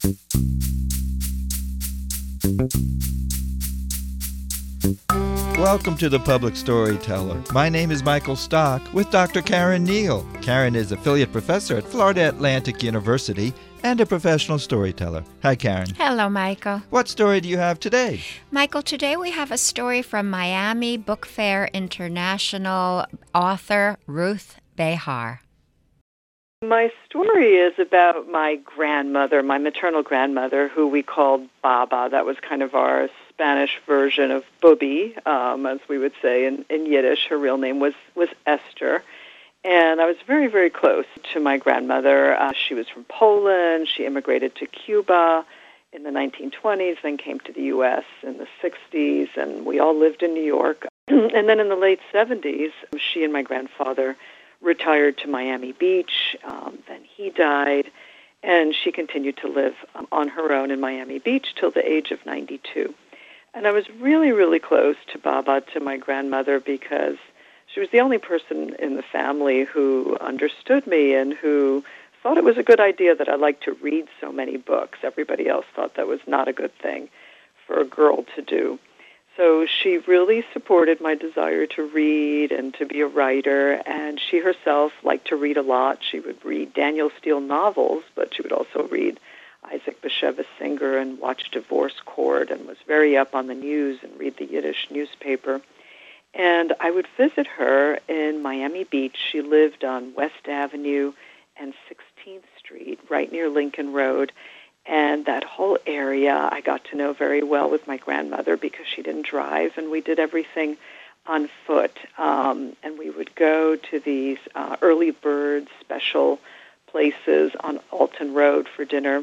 Welcome to The Public Storyteller. My name is Michael Stock with Dr. Karen Neal. Karen is affiliate professor at Florida Atlantic University and a professional storyteller. Hi, Karen. Hello, Michael. What story do you have today? Michael, today we have a story from Miami Book Fair International author Ruth Behar. My story is about my grandmother, my maternal grandmother, who we called Baba. That was kind of our Spanish version of Bubby, as we would say in Yiddish. Her real name was Esther. And I was very, very close to my grandmother. She was from Poland. She immigrated to Cuba in the 1920s, then came to the U.S. in the 60s, and we all lived in New York. And then in the late 70s, she and my grandfather retired to Miami Beach. Then he died, and she continued to live on her own in Miami Beach till the age of 92. And I was really, really close to Baba, to my grandmother, because she was the only person in the family who understood me and who thought it was a good idea that I liked to read so many books. Everybody else thought that was not a good thing for a girl to do. So she really supported my desire to read and to be a writer, and she herself liked to read a lot. She would read Daniel Steele novels, but she would also read Isaac Bashevis Singer and watch Divorce Court, and was very up on the news and read the Yiddish newspaper. And I would visit her in Miami Beach. She lived on West Avenue and 16th Street, right near Lincoln Road. And that whole area I got to know very well with my grandmother because she didn't drive, and we did everything on foot. And we would go to these early bird special places on Alton Road for dinner.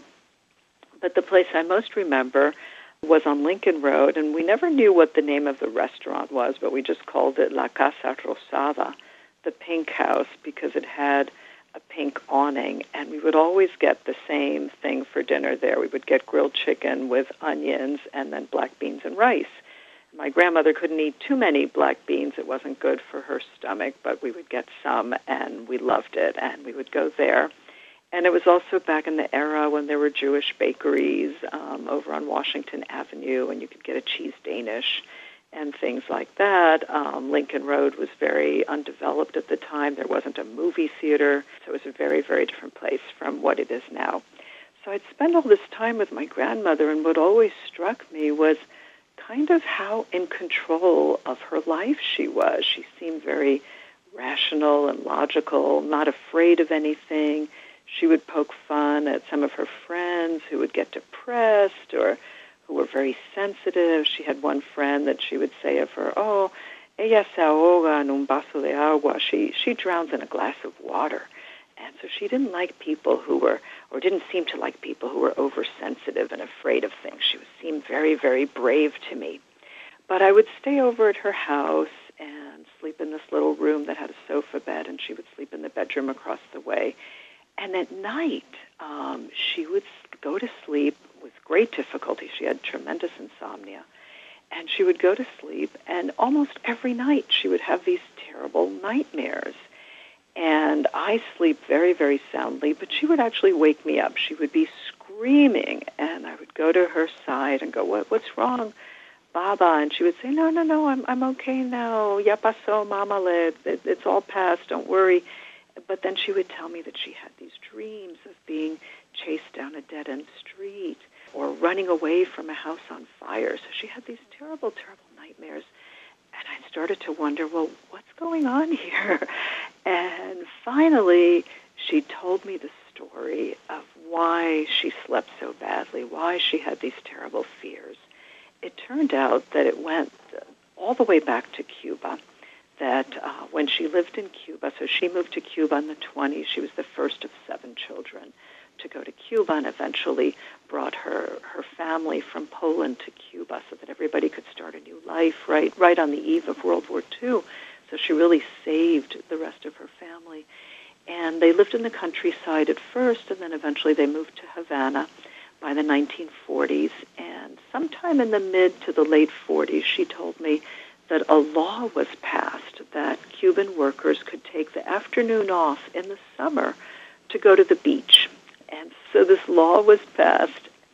But the place I most remember was on Lincoln Road, and we never knew what the name of the restaurant was, but we just called it La Casa Rosada, the pink house, because it had a pink awning, and we would always get the same thing for dinner there. We would get grilled chicken with onions and then black beans and rice. My grandmother couldn't eat too many black beans. It wasn't good for her stomach, but we would get some, and we loved it, and we would go there. And it was also back in the era when there were Jewish bakeries over on Washington Avenue, and you could get a cheese Danish and things like that. Lincoln Road was very undeveloped at the time. There wasn't a movie theater, so it was a very, very different place from what it is now. So I'd spend all this time with my grandmother, and what always struck me was kind of how in control of her life she was. She seemed very rational and logical, not afraid of anything. She would poke fun at some of her friends who would get depressed or who were very sensitive. She had one friend that she would say of her, "Oh, ella se ahoga en un vaso de agua." She drowns in a glass of water. And so she didn't like people who were, or didn't seem to like people who were oversensitive and afraid of things. She seemed very, very brave to me. But I would stay over at her house and sleep in this little room that had a sofa bed, and she would sleep in the bedroom across the way. And at night, she would go to sleep with great difficulty. She had tremendous insomnia. And she would go to sleep, and almost every night she would have these terrible nightmares. And I sleep very, very soundly, but she would actually wake me up. She would be screaming, and I would go to her side and go, "What's wrong, Baba?" And she would say, No, I'm okay now. Ya pasó, mamá, it's all past, don't worry. But then she would tell me that she had these dreams of being chased down a dead-end street or running away from a house on fire. So she had these terrible, terrible nightmares. And I started to wonder, well, what's going on here? And finally, she told me the story of why she slept so badly, why she had these terrible fears. It turned out that it went all the way back to Cuba. That when she lived in Cuba, so she moved to Cuba in the 20s. She was the first of 7 children to go to Cuba, and eventually brought her family from Poland to Cuba so that everybody could start a new life right on the eve of World War II. So she really saved the rest of her family. And they lived in the countryside at first, and then eventually they moved to Havana by the 1940s. And sometime in the mid to the late 40s, she told me that a law was passed that Cuban workers could take the afternoon off in the summer to go to the beach. And so this law was passed,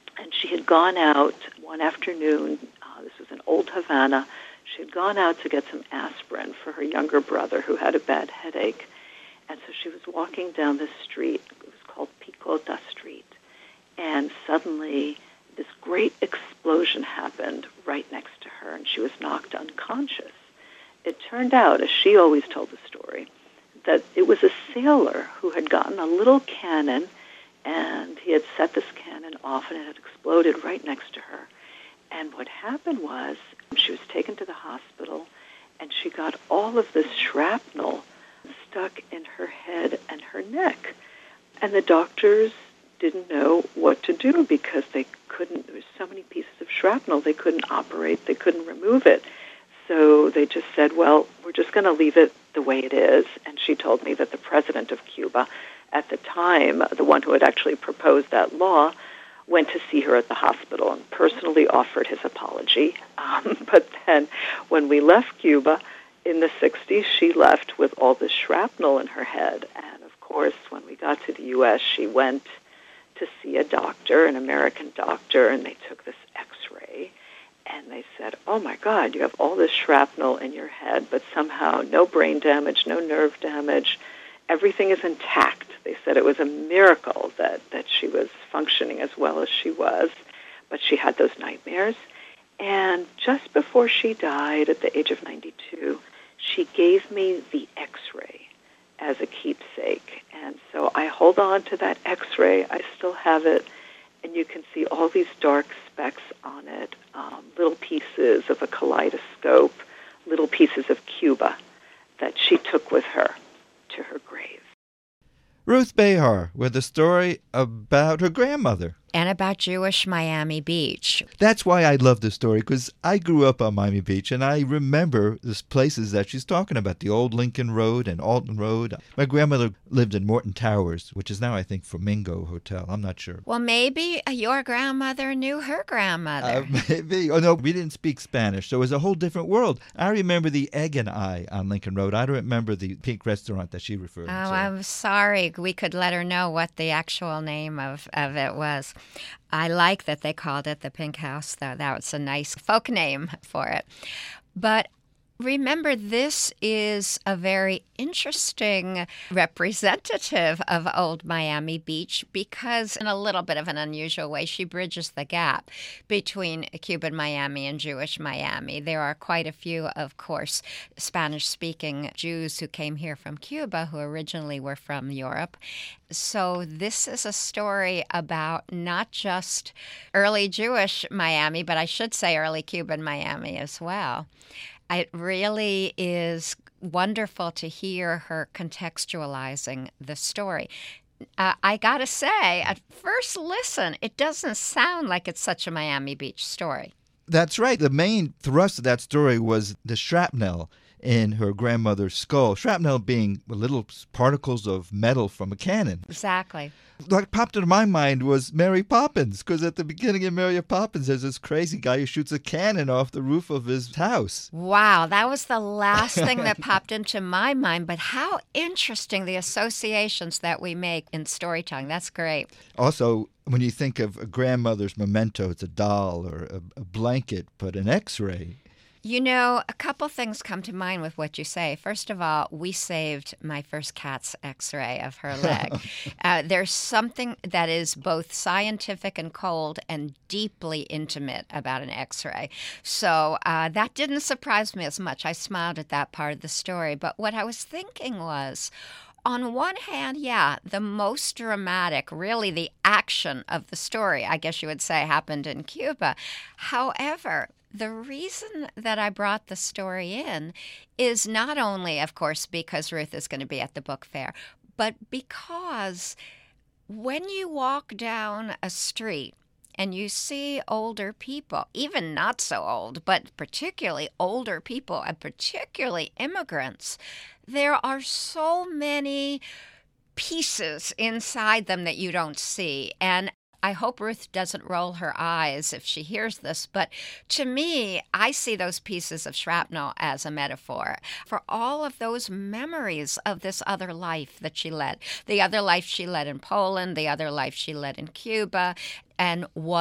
had gone out one afternoon. This was in Old Havana. She had gone out to get some aspirin for her younger brother who had a bad headache. And so she was walking down this street. It was called Picota Street. And suddenly this great explosion happened right next to her, and she was knocked unconscious. It turned out, as she always told the story, that it was a sailor who had gotten a little cannon, and he had set this cannon off, and it had exploded right next to her. And what happened was she was taken to the hospital, and she got all of this shrapnel stuck in her head and her neck. And the doctors didn't know what to do because they couldn't, there was so many pieces of shrapnel, they couldn't operate, they couldn't remove it. So they just said, well, we're just going to leave it the way it is. And she told me that the president of Cuba at the time, the one who had actually proposed that law, went to see her at the hospital and personally offered his apology. But then when we left Cuba in the 60s, she left with all this shrapnel in her head. And of course, when we got to the U.S., she went to see a doctor, an American doctor, and they took this X-ray. And they said, oh, my God, you have all this shrapnel in your head, but somehow no brain damage, no nerve damage. Everything is intact. They said it was a miracle that she was functioning as well as she was, but she had those nightmares. And just before she died at the age of 92, she gave me the X-ray as a keepsake. And so I hold on to that X-ray. I still have it. And you can see all these dark specks on it, little pieces of a kaleidoscope, little pieces of Cuba that she took with her to her grave. Ruth Behar with a story about her grandmother. And about Jewish Miami Beach. That's why I love this story, because I grew up on Miami Beach, and I remember these places that she's talking about, the old Lincoln Road and Alton Road. My grandmother lived in Morton Towers, which is now, I think, Flamingo Hotel. I'm not sure. Well, maybe your grandmother knew her grandmother. Maybe. Oh, no, we didn't speak Spanish, so it was a whole different world. I remember the Egg and I on Lincoln Road. I don't remember the pink restaurant that she referred to. Oh, I'm sorry. We could let her know what the actual name of it was. I like that they called it the Pink House, though. That was a nice folk name for it. But remember, this is a very interesting representative of old Miami Beach because, in a little bit of an unusual way, she bridges the gap between Cuban Miami and Jewish Miami. There are quite a few, of course, Spanish-speaking Jews who came here from Cuba who originally were from Europe. So this is a story about not just early Jewish Miami, but I should say early Cuban Miami as well. It really is wonderful to hear her contextualizing the story. I got to say, at first listen, it doesn't sound like it's such a Miami Beach story. That's right. The main thrust of that story was the shrapnel in her grandmother's skull. Shrapnel being little particles of metal from a cannon. Exactly. What popped into my mind was Mary Poppins, because at the beginning of Mary Poppins, there's this crazy guy who shoots a cannon off the roof of his house. Wow, that was the last thing that popped into my mind, but how interesting the associations that we make in storytelling. That's great. Also, when you think of a grandmother's memento, it's a doll or a blanket, but an X-ray. You know, a couple things come to mind with what you say. First of all, we saved my first cat's X-ray of her leg. There's something that is both scientific and cold and deeply intimate about an X-ray. So that didn't surprise me as much. I smiled at that part of the story. But what I was thinking was, on one hand, yeah, the most dramatic, really the action of the story, I guess you would say, happened in Cuba. However, the reason that I brought the story in is not only, of course, because Ruth is going to be at the book fair, but because when you walk down a street and you see older people, even not so old, but particularly older people and particularly immigrants, there are so many pieces inside them that you don't see. And I hope Ruth doesn't roll her eyes if she hears this, but to me, I see those pieces of shrapnel as a metaphor for all of those memories of this other life that she led. The other life she led in Poland, the other life she led in Cuba, and what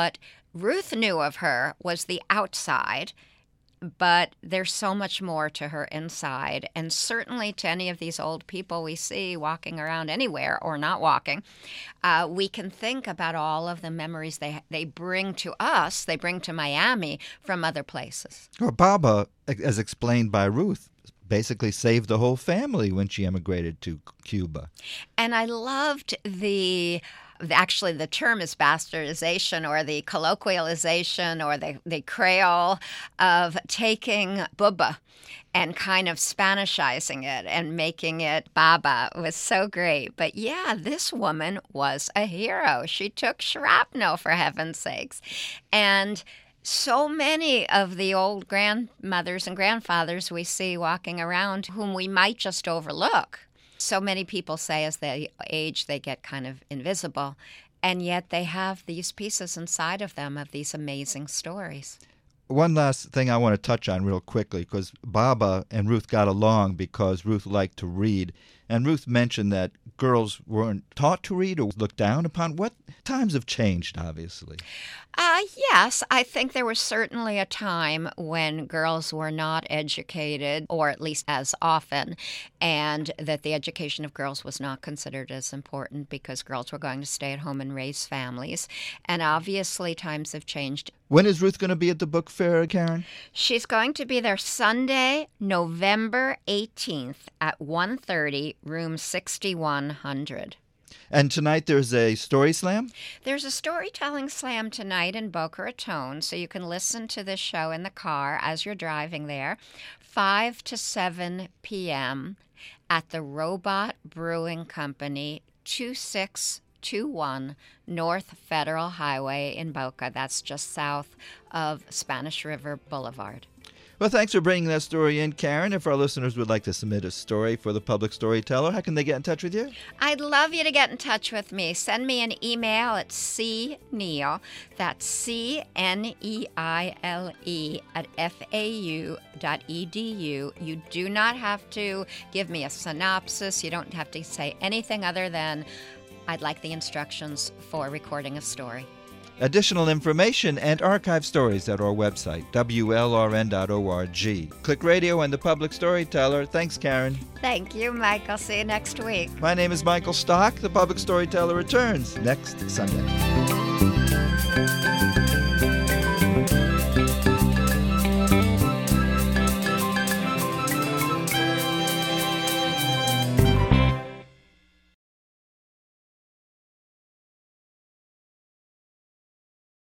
Ruth knew of her was the outside, but there's so much more to her inside. And certainly to any of these old people we see walking around anywhere or not walking, we can think about all of the memories they bring to us, they bring to Miami from other places. Well, Baba, as explained by Ruth, basically saved the whole family when she emigrated to Cuba. And I loved actually the term is bastardization or the colloquialization or the Creole of taking Bubba and kind of Spanishizing it and making it Baba. It was so great. But yeah, this woman was a hero. She took shrapnel, for heaven's sakes. And so many of the old grandmothers and grandfathers we see walking around whom we might just overlook. So many people say as they age, they get kind of invisible, and yet they have these pieces inside of them of these amazing stories. One last thing I want to touch on real quickly, because Baba and Ruth got along because Ruth liked to read. And Ruth mentioned that girls weren't taught to read or looked down upon. What times have changed, obviously? Yes, I think there was certainly a time when girls were not educated, or at least as often, and that the education of girls was not considered as important because girls were going to stay at home and raise families. And obviously times have changed. When is Ruth going to be at the book fair, Karen? She's going to be there Sunday, November 18th at 1:30, room 6100. And tonight there's a story slam? There's a storytelling slam tonight in Boca Raton, so you can listen to this show in the car as you're driving there, 5 to 7 p.m. at the Robot Brewing Company, 2621 North Federal Highway in Boca. That's just south of Spanish River Boulevard. Well, thanks for bringing that story in, Karen. If our listeners would like to submit a story for the Public Storyteller, how can they get in touch with you? I'd love you to get in touch with me. Send me an email at cneile, that's CNEILE @FAU.edu. You do not have to give me a synopsis. You don't have to say anything other than, I'd like the instructions for recording a story. Additional information and archive stories at our website, WLRN.org. Click Radio and the Public Storyteller. Thanks, Karen. Thank you, Michael. See you next week. My name is Michael Stock. The Public Storyteller returns next Sunday.